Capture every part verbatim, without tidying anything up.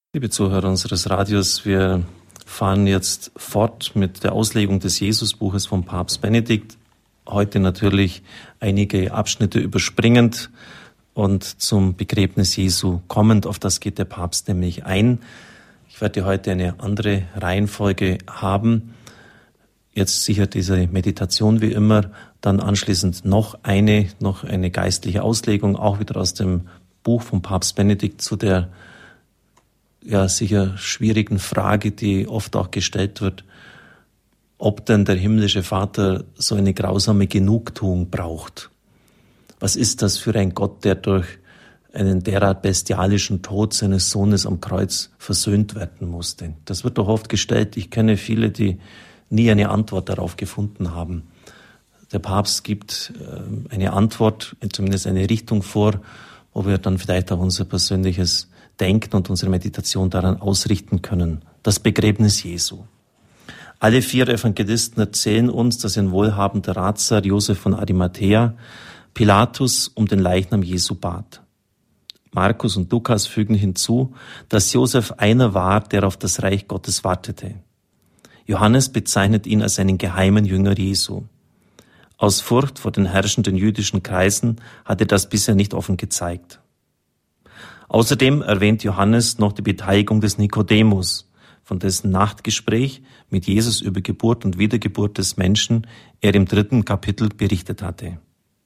Liebe Zuhörer unseres Radios, wir fahren jetzt fort mit der Auslegung des Jesusbuches von Papst Benedikt. Heute natürlich einige Abschnitte überspringend und zum Begräbnis Jesu kommend. Auf das geht der Papst nämlich ein. Ich werde heute eine andere Reihenfolge haben. Jetzt sicher diese Meditation wie immer, dann anschließend noch eine, noch eine geistliche Auslegung, auch wieder aus dem Buch von Papst Benedikt zu der ja sicher schwierigen Frage, die oft auch gestellt wird, ob denn der himmlische Vater so eine grausame Genugtuung braucht. Was ist das für ein Gott, der durch einen derart bestialischen Tod seines Sohnes am Kreuz versöhnt werden musste? Das wird doch oft gestellt. Ich kenne viele, die nie eine Antwort darauf gefunden haben. Der Papst gibt eine Antwort, zumindest eine Richtung vor, wo wir dann vielleicht auch unser persönliches Denken und unsere Meditation daran ausrichten können. Das Begräbnis Jesu. Alle vier Evangelisten erzählen uns, dass ein wohlhabender Ratsherr Josef von Arimathäa Pilatus um den Leichnam Jesu bat. Markus und Lukas fügen hinzu, dass Josef einer war, der auf das Reich Gottes wartete. Johannes bezeichnet ihn als einen geheimen Jünger Jesu. Aus Furcht vor den herrschenden jüdischen Kreisen hat er das bisher nicht offen gezeigt. Außerdem erwähnt Johannes noch die Beteiligung des Nikodemus, von dessen Nachtgespräch mit Jesus über Geburt und Wiedergeburt des Menschen er im dritten Kapitel berichtet hatte.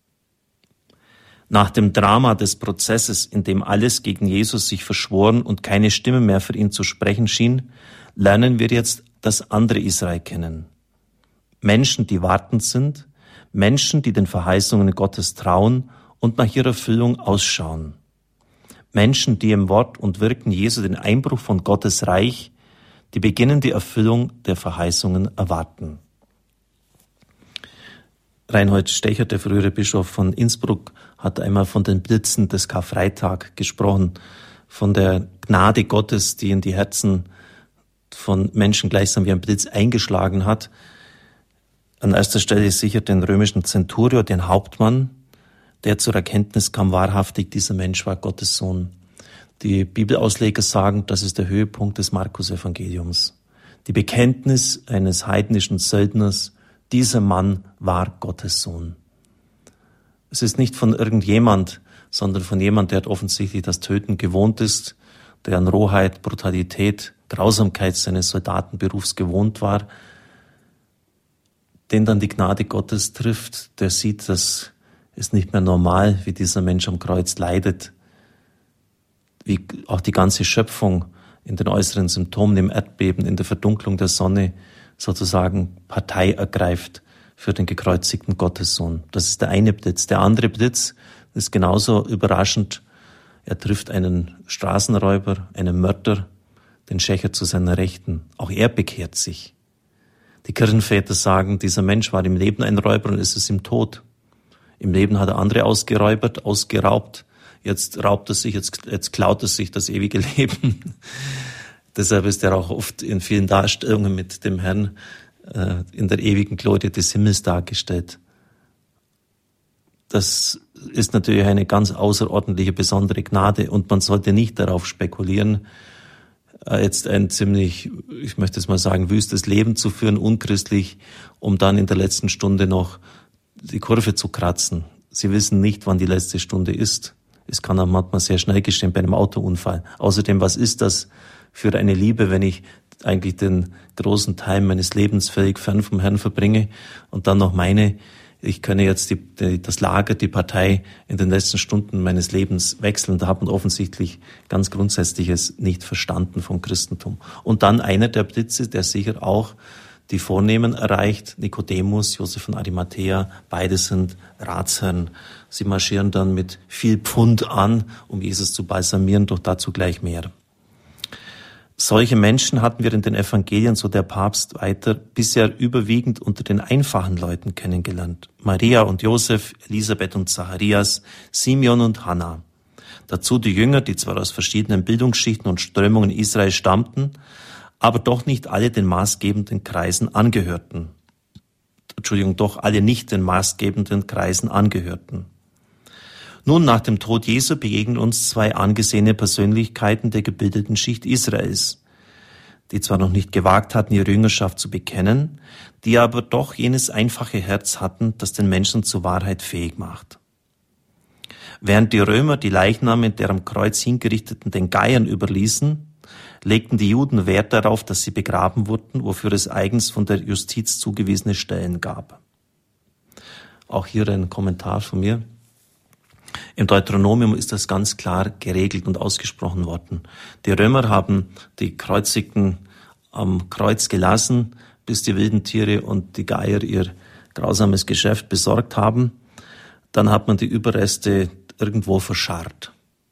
Nach dem Drama des Prozesses, in dem alles gegen Jesus sich verschworen und keine Stimme mehr für ihn zu sprechen schien, lernen wir jetzt das andere Israel kennen. Menschen, die wartend sind, Menschen, die den Verheißungen Gottes trauen und nach ihrer Erfüllung ausschauen. Menschen, die im Wort und Wirken Jesu den Einbruch von Gottes Reich, die beginnende Erfüllung der Verheißungen erwarten. Reinhold Stecher, der frühere Bischof von Innsbruck, hat einmal von den Blitzen des Karfreitag gesprochen, von der Gnade Gottes, die in die Herzen von Menschen gleichsam wie ein Blitz eingeschlagen hat. An erster Stelle sicher den römischen Zenturion, den Hauptmann, der zur Erkenntnis kam, wahrhaftig, dieser Mensch war Gottes Sohn. Die Bibelausleger sagen, das ist der Höhepunkt des Markus-Evangeliums. Die Bekenntnis eines heidnischen Söldners, dieser Mann war Gottes Sohn. Es ist nicht von irgendjemand, sondern von jemand, der offensichtlich das Töten gewohnt ist, der an Rohheit, Brutalität, Grausamkeit seines Soldatenberufs gewohnt war, den dann die Gnade Gottes trifft, der sieht, dass ist nicht mehr normal, wie dieser Mensch am Kreuz leidet, wie auch die ganze Schöpfung in den äußeren Symptomen, im Erdbeben, in der Verdunklung der Sonne sozusagen Partei ergreift für den gekreuzigten Gottessohn. Das ist der eine Blitz. Der andere Blitz ist genauso überraschend. Er trifft einen Straßenräuber, einen Mörder, den Schächer zu seiner Rechten. Auch er bekehrt sich. Die Kirchenväter sagen, dieser Mensch war im Leben ein Räuber und ist es im Tod. Im Leben hat er andere ausgeräubert, ausgeraubt. Jetzt raubt er sich, jetzt, jetzt klaut er sich das ewige Leben. Deshalb ist er auch oft in vielen Darstellungen mit dem Herrn äh, in der ewigen Glorie des Himmels dargestellt. Das ist natürlich eine ganz außerordentliche, besondere Gnade und man sollte nicht darauf spekulieren, äh, jetzt ein ziemlich, ich möchte es mal sagen, wüstes Leben zu führen, unchristlich, um dann in der letzten Stunde noch die Kurve zu kratzen. Sie wissen nicht, wann die letzte Stunde ist. Es kann auch manchmal sehr schnell geschehen bei einem Autounfall. Außerdem, was ist das für eine Liebe, wenn ich eigentlich den großen Teil meines Lebens völlig fern vom Herrn verbringe und dann noch meine, ich könne jetzt die, die, das Lager, die Partei in den letzten Stunden meines Lebens wechseln. Da hat man offensichtlich ganz Grundsätzliches nicht verstanden vom Christentum. Und dann einer der Blitze, der sicher auch die Vornehmen erreicht, Nikodemus, Josef von Arimathäa, beide sind Ratsherren. Sie marschieren dann mit viel Pfund an, um Jesus zu balsamieren, doch dazu gleich mehr. Solche Menschen hatten wir in den Evangelien, so der Papst weiter, bisher überwiegend unter den einfachen Leuten kennengelernt. Maria und Josef, Elisabeth und Zacharias, Simeon und Hannah. Dazu die Jünger, die zwar aus verschiedenen Bildungsschichten und Strömungen Israels stammten, aber doch nicht alle den maßgebenden Kreisen angehörten. Entschuldigung, doch alle nicht den maßgebenden Kreisen angehörten. Nun, nach dem Tod Jesu begegnen uns zwei angesehene Persönlichkeiten der gebildeten Schicht Israels, die zwar noch nicht gewagt hatten, ihre Jüngerschaft zu bekennen, die aber doch jenes einfache Herz hatten, das den Menschen zur Wahrheit fähig macht. Während die Römer die Leichname der am Kreuz hingerichteten den Geiern überließen, legten die Juden Wert darauf, dass sie begraben wurden, wofür es eigens von der Justiz zugewiesene Stellen gab. Auch hier ein Kommentar von mir. Im Deuteronomium ist das ganz klar geregelt und ausgesprochen worden. Die Römer haben die Kreuzigten am Kreuz gelassen, bis die wilden Tiere und die Geier ihr grausames Geschäft besorgt haben. Dann hat man die Überreste irgendwo verscharrt.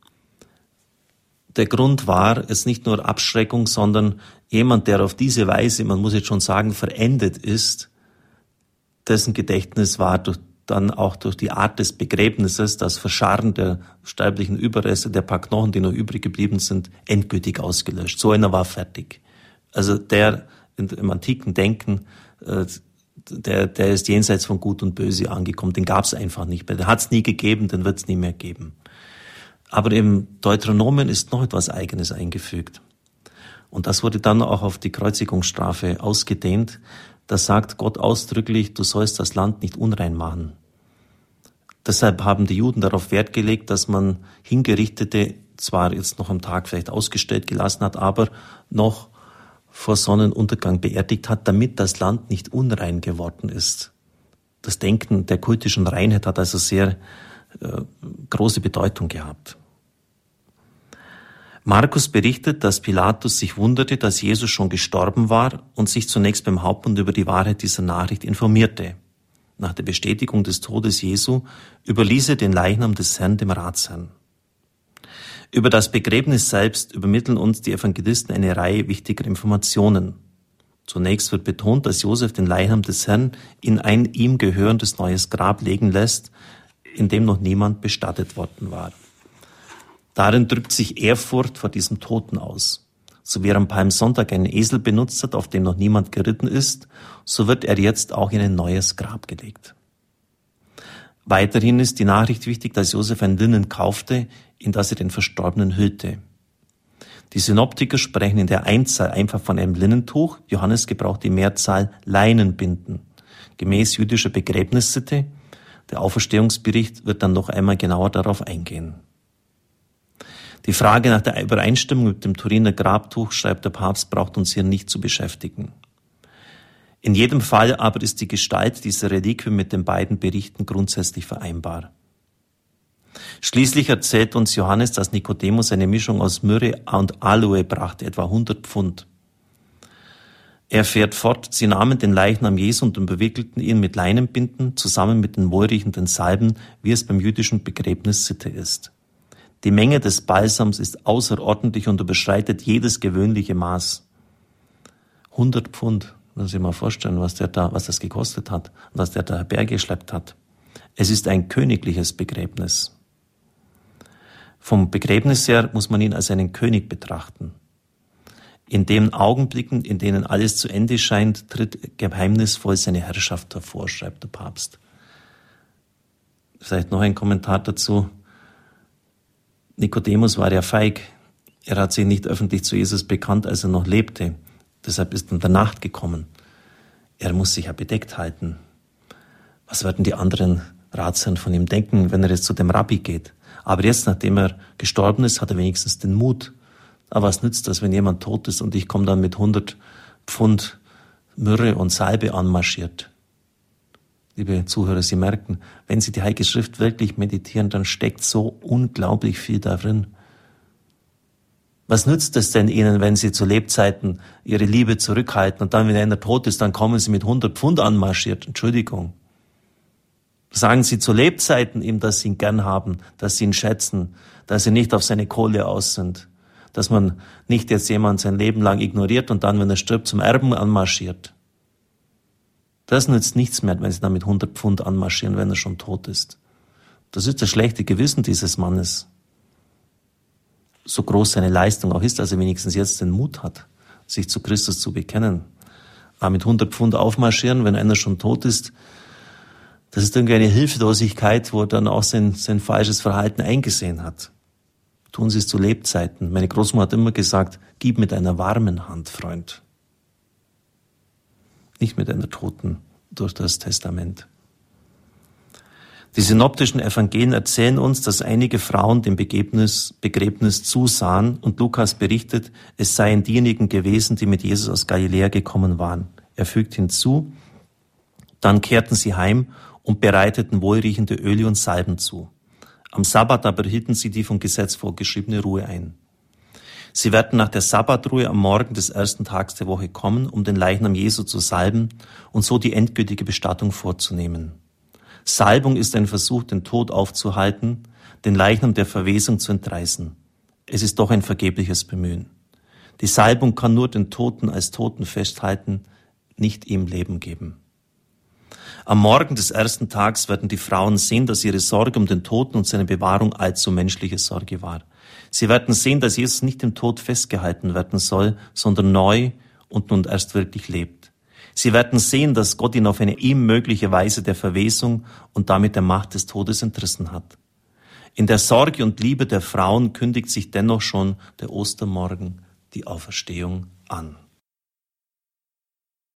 Der Grund war es nicht nur Abschreckung, sondern jemand, der auf diese Weise, man muss jetzt schon sagen, verendet ist, dessen Gedächtnis war durch, dann auch durch die Art des Begräbnisses, das Verscharren der sterblichen Überreste, der paar Knochen, die noch übrig geblieben sind, endgültig ausgelöscht. So einer war fertig. Also der in, im antiken Denken, äh, der, der ist jenseits von Gut und Böse angekommen. Den gab es einfach nicht mehr. Den hat es nie gegeben, den wird es nie mehr geben. Aber im Deuteronomium ist noch etwas Eigenes eingefügt. Und das wurde dann auch auf die Kreuzigungsstrafe ausgedehnt. Da sagt Gott ausdrücklich, du sollst das Land nicht unrein machen. Deshalb haben die Juden darauf Wert gelegt, dass man Hingerichtete zwar jetzt noch am Tag vielleicht ausgestellt gelassen hat, aber noch vor Sonnenuntergang beerdigt hat, damit das Land nicht unrein geworden ist. Das Denken der kultischen Reinheit hat also sehr äh, große Bedeutung gehabt. Markus berichtet, dass Pilatus sich wunderte, dass Jesus schon gestorben war und sich zunächst beim Hauptmann über die Wahrheit dieser Nachricht informierte. Nach der Bestätigung des Todes Jesu überließ er den Leichnam des Herrn dem Ratsherrn. Über das Begräbnis selbst übermitteln uns die Evangelisten eine Reihe wichtiger Informationen. Zunächst wird betont, dass Josef den Leichnam des Herrn in ein ihm gehörendes neues Grab legen lässt, in dem noch niemand bestattet worden war. Darin drückt sich Ehrfurcht vor diesem Toten aus. So wie er am Palmsonntag einen Esel benutzt hat, auf dem noch niemand geritten ist, so wird er jetzt auch in ein neues Grab gelegt. Weiterhin ist die Nachricht wichtig, dass Josef ein Linnen kaufte, in das er den Verstorbenen hüllte. Die Synoptiker sprechen in der Einzahl einfach von einem Linnentuch, Johannes gebraucht die Mehrzahl Leinenbinden. Gemäß jüdischer Begräbnissitte, der Auferstehungsbericht wird dann noch einmal genauer darauf eingehen. Die Frage nach der Übereinstimmung mit dem Turiner Grabtuch, schreibt der Papst, braucht uns hier nicht zu beschäftigen. In jedem Fall aber ist die Gestalt dieser Reliquie mit den beiden Berichten grundsätzlich vereinbar. Schließlich erzählt uns Johannes, dass Nikodemus eine Mischung aus Myrrhe und Aloe brachte, etwa hundert Pfund. Er fährt fort, sie nahmen den Leichnam Jesu und bewickelten ihn mit Leinenbinden zusammen mit den wohlriechenden Salben, wie es beim jüdischen Begräbnis Sitte ist. Die Menge des Balsams ist außerordentlich und überschreitet jedes gewöhnliche Maß. hundert Pfund. Muss ich mal vorstellen, was der da, was das gekostet hat und was der da herbergeschleppt hat. Es ist ein königliches Begräbnis. Vom Begräbnis her muss man ihn als einen König betrachten. In den Augenblicken, in denen alles zu Ende scheint, tritt geheimnisvoll seine Herrschaft hervor, schreibt der Papst. Vielleicht noch ein Kommentar dazu. Nikodemus war ja feig. Er hat sich nicht öffentlich zu Jesus bekannt, als er noch lebte. Deshalb ist er in der Nacht gekommen. Er muss sich ja bedeckt halten. Was werden die anderen Ratsherren von ihm denken, wenn er jetzt zu dem Rabbi geht? Aber jetzt, nachdem er gestorben ist, hat er wenigstens den Mut. Aber was nützt das, wenn jemand tot ist und ich komme dann mit hundert Pfund Myrrhe und Salbe anmarschiert? Liebe Zuhörer, Sie merken, wenn Sie die Heilige Schrift wirklich meditieren, dann steckt so unglaublich viel darin. Was nützt es denn Ihnen, wenn Sie zu Lebzeiten Ihre Liebe zurückhalten und dann, wenn einer tot ist, dann kommen Sie mit hundert Pfund anmarschiert? Entschuldigung. Sagen Sie zu Lebzeiten ihm, dass Sie ihn gern haben, dass Sie ihn schätzen, dass Sie nicht auf seine Kohle aus sind, dass man nicht jetzt jemand sein Leben lang ignoriert und dann, wenn er stirbt, zum Erben anmarschiert. Das nützt nichts mehr, wenn Sie dann mit hundert Pfund anmarschieren, wenn er schon tot ist. Das ist das schlechte Gewissen dieses Mannes. So groß seine Leistung auch ist, dass er wenigstens jetzt den Mut hat, sich zu Christus zu bekennen. Aber mit hundert Pfund aufmarschieren, wenn einer schon tot ist, Das ist irgendwie eine Hilflosigkeit, wo er dann auch sein, sein falsches Verhalten eingesehen hat. Tun Sie es zu Lebzeiten. Meine Großmutter hat immer gesagt, gib mit einer warmen Hand, Freund. Nicht mit einer toten durch das Testament. Die synoptischen Evangelien erzählen uns, dass einige Frauen dem Begräbnis, Begräbnis zusahen und Lukas berichtet, es seien diejenigen gewesen, die mit Jesus aus Galiläa gekommen waren. Er fügt hinzu, dann kehrten sie heim und bereiteten wohlriechende Öle und Salben zu. Am Sabbat aber hielten sie die vom Gesetz vorgeschriebene Ruhe ein. Sie werden nach der Sabbatruhe am Morgen des ersten Tags der Woche kommen, um den Leichnam Jesu zu salben und so die endgültige Bestattung vorzunehmen. Salbung ist ein Versuch, den Tod aufzuhalten, den Leichnam der Verwesung zu entreißen. Es ist doch ein vergebliches Bemühen. Die Salbung kann nur den Toten als Toten festhalten, nicht ihm Leben geben. Am Morgen des ersten Tags werden die Frauen sehen, dass ihre Sorge um den Toten und seine Bewahrung allzu menschliche Sorge war. Sie werden sehen, dass Jesus nicht im Tod festgehalten werden soll, sondern neu und nun erst wirklich lebt. Sie werden sehen, dass Gott ihn auf eine ihm mögliche Weise der Verwesung und damit der Macht des Todes entrissen hat. In der Sorge und Liebe der Frauen kündigt sich dennoch schon der Ostermorgen, die Auferstehung, an.